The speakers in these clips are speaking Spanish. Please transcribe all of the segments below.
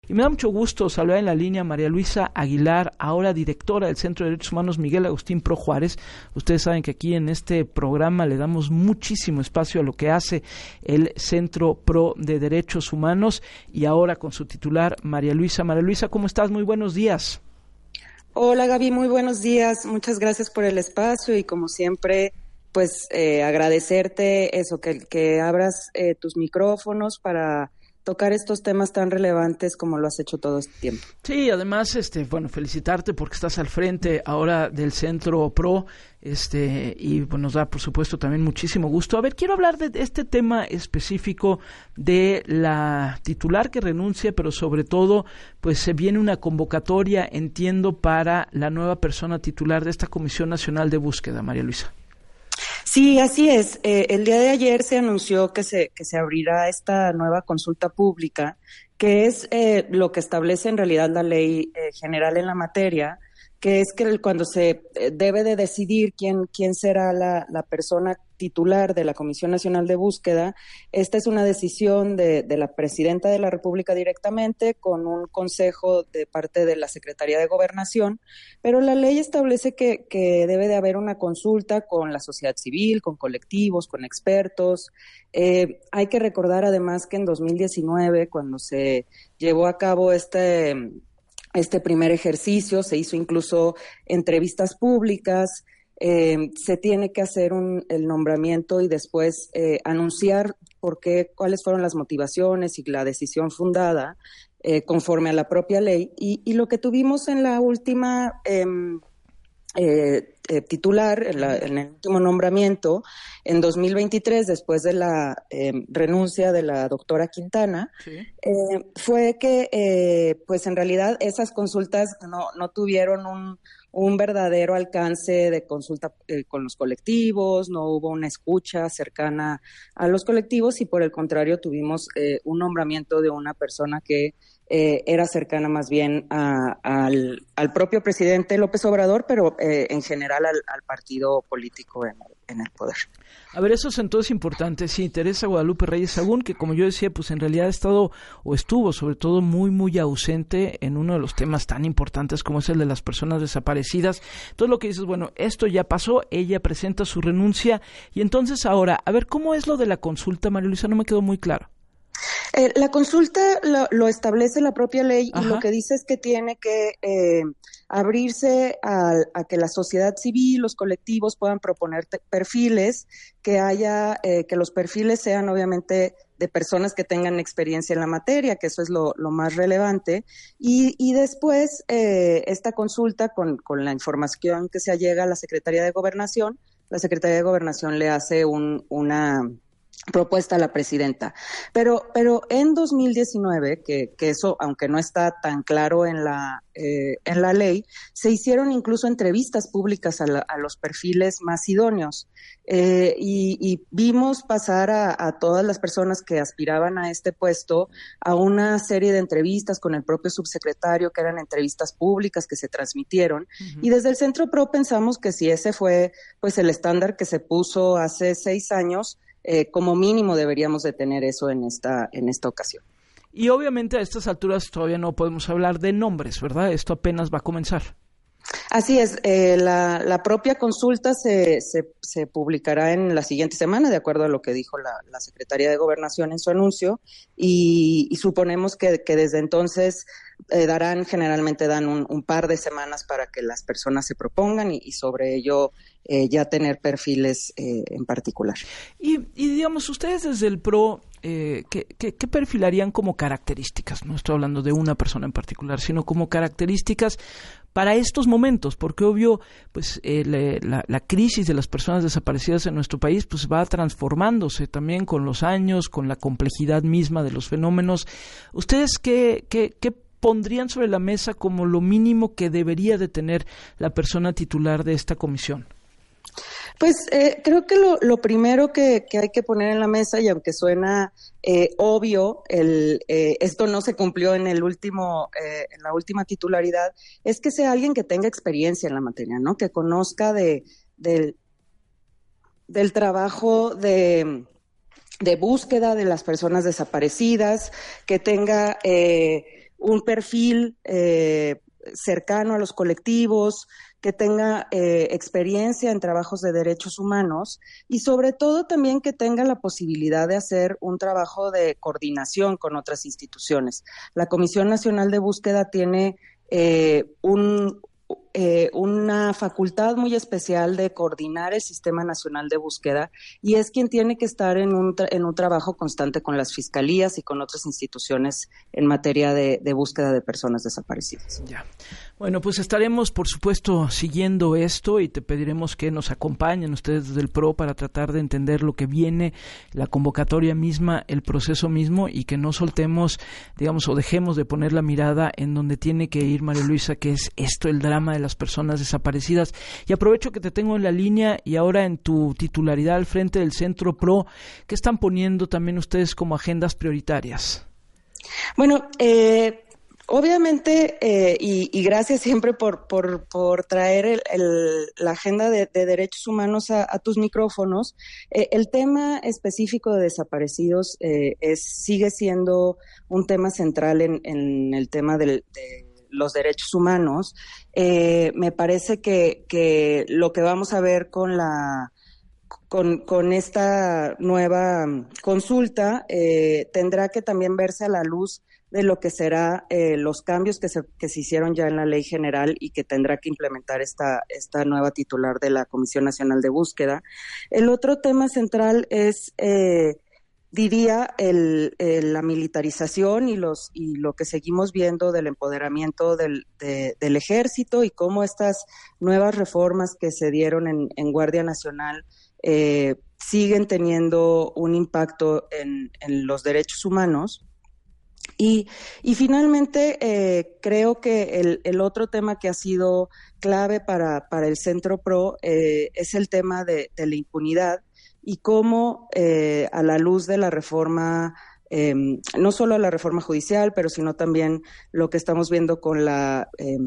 Y me da mucho gusto saludar en la línea a María Luisa Aguilar, ahora directora del Centro de Derechos Humanos Miguel Agustín Pro Juárez. Ustedes saben que aquí en este programa le damos muchísimo espacio a lo que hace el Centro Pro de Derechos Humanos, y ahora con su titular, María Luisa. María Luisa, ¿cómo estás? Muy buenos días. Hola Gaby, muy buenos días. Muchas gracias por el espacio y como siempre, pues agradecerte eso, que abras tus micrófonos para tocar estos temas tan relevantes como lo has hecho todo este tiempo. Sí, además, felicitarte porque estás al frente ahora del Centro Pro, y pues nos da, por supuesto, también muchísimo gusto. A ver, quiero hablar de este tema específico de la titular que renuncia, pero sobre todo, pues se viene una convocatoria, entiendo, para la nueva persona titular de esta Comisión Nacional de Búsqueda, María Luisa. Sí, así es. El día de ayer se anunció que se abrirá esta nueva consulta pública, que es lo que establece en realidad la ley general en la materia, que es que cuando se debe de decidir quién será la persona titular de la Comisión Nacional de Búsqueda, esta es una decisión de la Presidenta de la República directamente, con un consejo de parte de la Secretaría de Gobernación, pero la ley establece que debe de haber una consulta con la sociedad civil, con colectivos, con expertos. Hay que recordar además que en 2019, cuando se llevó a cabo este primer ejercicio, se hizo incluso entrevistas públicas. Se tiene que hacer el nombramiento y después anunciar cuáles fueron las motivaciones y la decisión fundada conforme a la propia ley. Y lo que tuvimos en la última titular, en el último nombramiento, en 2023, después de la renuncia de la doctora Quintana, sí, fue que, pues en realidad esas consultas no tuvieron un verdadero alcance de consulta con los colectivos, no hubo una escucha cercana a los colectivos y por el contrario tuvimos un nombramiento de una persona que era cercana más bien al propio presidente López Obrador, pero en general al partido político en el poder. A ver, eso es entonces importante. Sí, Teresa Guadalupe Reyes Sagún, que como yo decía, pues en realidad estuvo sobre todo muy, muy ausente en uno de los temas tan importantes como es el de las personas desaparecidas. Entonces lo que dices, bueno, esto ya pasó, ella presenta su renuncia y entonces ahora, a ver, ¿cómo es lo de la consulta, María Luisa? No me quedó muy claro. La consulta lo establece la propia ley. Ajá. Y lo que dice es que tiene que abrirse a que la sociedad civil, los colectivos puedan proponer perfiles, que los perfiles sean obviamente de personas que tengan experiencia en la materia, que eso es lo más relevante, y después esta consulta con la información que se allega a la Secretaría de Gobernación, la Secretaría de Gobernación le hace una propuesta a la presidenta. Pero en 2019, que eso, aunque no está tan claro en la ley, se hicieron incluso entrevistas públicas a los perfiles más idóneos. Y vimos pasar a todas las personas que aspiraban a este puesto a una serie de entrevistas con el propio subsecretario, que eran entrevistas públicas que se transmitieron. Uh-huh. Y desde el Centro Pro pensamos que si ese fue pues el estándar que se puso hace 6 años, como mínimo deberíamos de tener eso en esta ocasión. Y obviamente a estas alturas todavía no podemos hablar de nombres, ¿verdad? Esto apenas va a comenzar. Así es, la propia consulta se publicará en la siguiente semana, de acuerdo a lo que dijo la Secretaría de Gobernación en su anuncio, y suponemos que desde entonces generalmente dan un par de semanas para que las personas se propongan y sobre ello ya tener perfiles en particular. Y digamos, ustedes desde el PRO, ¿qué perfilarían como características? No estoy hablando de una persona en particular, sino como características para estos momentos, porque obvio, pues la crisis de las personas desaparecidas en nuestro país pues va transformándose también con los años, con la complejidad misma de los fenómenos. ¿Ustedes qué pondrían sobre la mesa como lo mínimo que debería de tener la persona titular de esta comisión? Pues creo que lo primero que hay que poner en la mesa, y aunque suena obvio, esto no se cumplió en la última titularidad, es que sea alguien que tenga experiencia en la materia, ¿no? Que conozca del trabajo de búsqueda de las personas desaparecidas, que tenga un perfil cercano a los colectivos, que tenga experiencia en trabajos de derechos humanos y sobre todo también que tenga la posibilidad de hacer un trabajo de coordinación con otras instituciones. La Comisión Nacional de Búsqueda tiene una facultad muy especial de coordinar el Sistema Nacional de Búsqueda y es quien tiene que estar en un trabajo constante con las fiscalías y con otras instituciones en materia de búsqueda de personas desaparecidas. Ya. Bueno, pues estaremos, por supuesto, siguiendo esto y te pediremos que nos acompañen ustedes desde el PRO para tratar de entender lo que viene, la convocatoria misma, el proceso mismo y que no soltemos, digamos, o dejemos de poner la mirada en donde tiene que ir María Luisa, que es esto, el drama de las personas desaparecidas. Y aprovecho que te tengo en la línea y ahora en tu titularidad al frente del Centro PRO, ¿qué están poniendo también ustedes como agendas prioritarias? Bueno, obviamente, y gracias siempre por traer la agenda de derechos humanos a tus micrófonos. El tema específico de desaparecidos sigue siendo un tema central en el tema de los derechos humanos. Me parece que lo que vamos a ver con esta nueva consulta tendrá que también verse a la luz de lo que será los cambios que se hicieron ya en la Ley General y que tendrá que implementar esta nueva titular de la Comisión Nacional de Búsqueda. El otro tema central es, diría, la militarización y lo que seguimos viendo del empoderamiento del ejército y cómo estas nuevas reformas que se dieron en Guardia Nacional siguen teniendo un impacto en los derechos humanos. Y finalmente, creo que el otro tema que ha sido clave para el Centro PRO es el tema de la impunidad y cómo a la luz de la reforma, no solo la reforma judicial, pero sino también lo que estamos viendo con la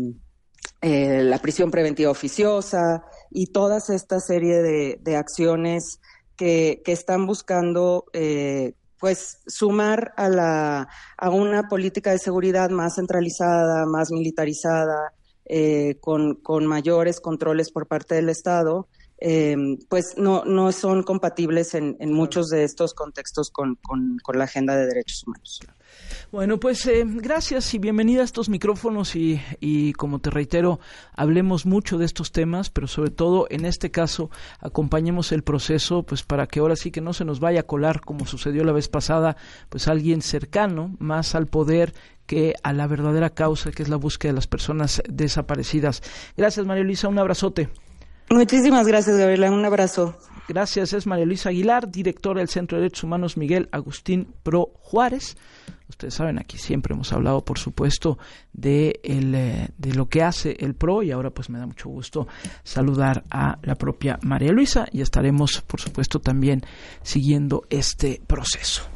prisión preventiva oficiosa y toda esta serie de acciones que están buscando pues sumar a una política de seguridad más centralizada, más militarizada, con mayores controles por parte del Estado, pues no son compatibles en muchos de estos contextos con la agenda de derechos humanos. Bueno, pues gracias y bienvenida a estos micrófonos y como te reitero, hablemos mucho de estos temas, pero sobre todo en este caso acompañemos el proceso pues para que ahora sí que no se nos vaya a colar como sucedió la vez pasada, pues alguien cercano más al poder que a la verdadera causa que es la búsqueda de las personas desaparecidas. Gracias María Luisa, un abrazote. Muchísimas gracias Gabriela, un abrazo. Gracias, es María Luisa Aguilar, directora del Centro de Derechos Humanos Miguel Agustín Pro Juárez. Ustedes saben, aquí siempre hemos hablado, por supuesto, de lo que hace el PRO y ahora pues me da mucho gusto saludar a la propia María Luisa y estaremos, por supuesto, también siguiendo este proceso.